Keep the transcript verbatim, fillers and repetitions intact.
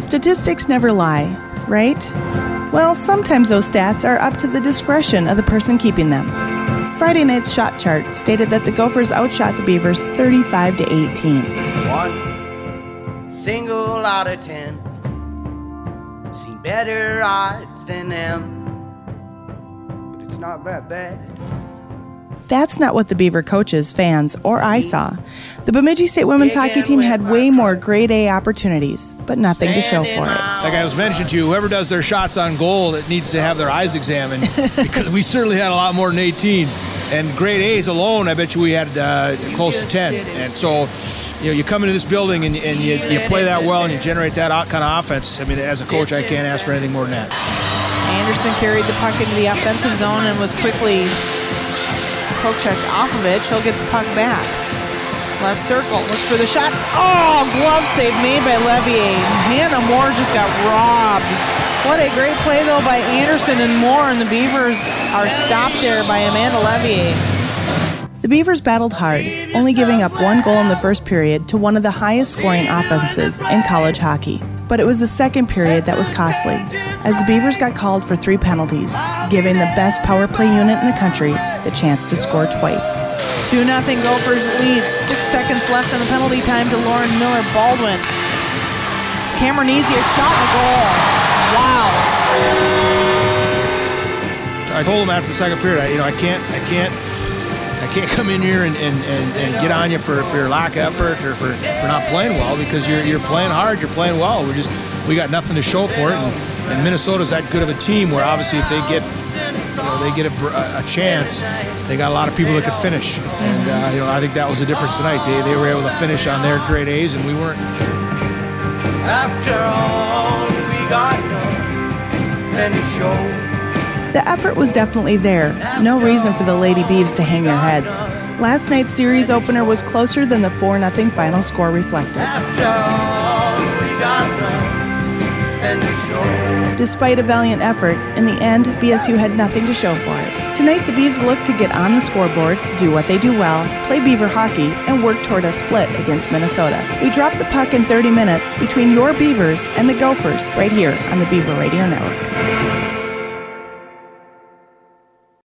Statistics never lie, right? Well, sometimes those stats are up to the discretion of the person keeping them. Friday night's shot chart stated that the Gophers outshot the Beavers thirty-five to eighteen. One single out of ten seen better odds than them, but it's not that bad. That's not what the Beaver coaches, fans, or I saw. The Bemidji State women's hockey team had way more grade A opportunities, but nothing to show for it. Like I was mentioning to you, whoever does their shots on goal, it needs to have their eyes examined because we certainly had a lot more than eighteen. And grade A's alone, I bet you we had uh, close to ten. And so, you know, you come into this building and, and you, you play that well and you generate that kind of offense. I mean, as a coach, I can't ask for anything more than that. Anderson carried the puck into the offensive zone and was quickly poke checked off of it. She'll get the puck back. Left circle, looks for the shot. Oh, glove save made by Levier. Hannah Moore just got robbed. What a great play, though, by Anderson and Moore, and the Beavers are stopped there by Amanda Levier. The Beavers battled hard, only giving up one goal in the first period to one of the highest scoring offenses in college hockey. But it was the second period that was costly, as the Beavers got called for three penalties, giving the best power play unit in the country the chance to score twice. two nothing Gophers lead. Six seconds left on the penalty time to Lauren Miller-Baldwin. Cameronese, a shot and a goal. Wow. I told him after the second period, I, you know, I can't, I can't, I can't come in here and, and, and, and get on you for, for your lack of effort or for, for not playing well, because you're you're playing hard, you're playing well. We're just we got nothing to show for it, and, and Minnesota's that good of a team where obviously if they get you know, they get a, a chance, they got a lot of people that could finish, and uh, you know I think that was the difference tonight. They they were able to finish on their grade A's and we weren't. After all, we got nothing to show. The effort was definitely there. No reason for the Lady Beavs to hang their heads. Last night's series opener was closer than the four nothing final score reflected. After all, we got nothing to show. Despite a valiant effort, in the end, B S U had nothing to show for it. Tonight, the Beavs look to get on the scoreboard, do what they do well, play Beaver hockey, and work toward a split against Minnesota. We drop the puck in thirty minutes between your Beavers and the Gophers right here on the Beaver Radio Network.